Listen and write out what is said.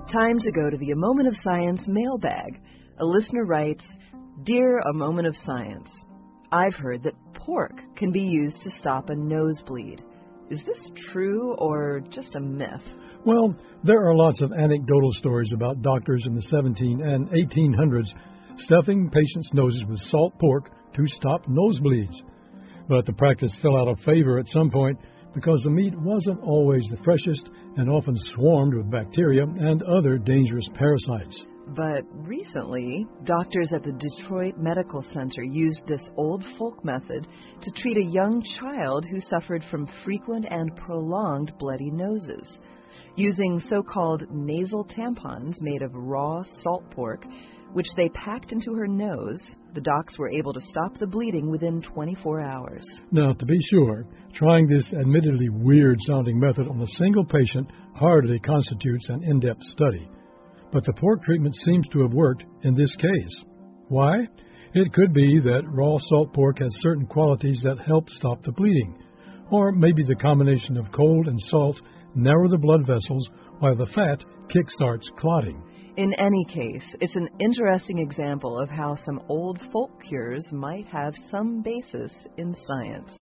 Time to go to the A Moment of Science mailbag. A listener writes, "Dear A Moment of Science, I've heard that pork can be used to stop a nosebleed. Is this true or just a myth?" Well, there are lots of anecdotal stories about doctors in the 17 and 1800s stuffing patients' noses with salt pork to stop nosebleeds. But the practice fell out of favor at some point because the meat wasn't always the freshest and often swarmed with bacteria and other dangerous parasites. But recently, doctors at the Detroit Medical Center used this old folk method to treat a young child who suffered from frequent and prolonged bloody noses. Using so-called nasal tampons made of raw salt pork, which they packed into her nose, the docs were able to stop the bleeding within 24 hours. Now, to be sure, trying this admittedly weird-sounding method on a single patient hardly constitutes an in-depth study. But the pork treatment seems to have worked in this case. Why? It could be that raw salt pork has certain qualities that help stop the bleeding. Or maybe the combination of cold and salt narrow the blood vessels while the fat kickstarts clotting. In any case, it's an interesting example of how some old folk cures might have some basis in science.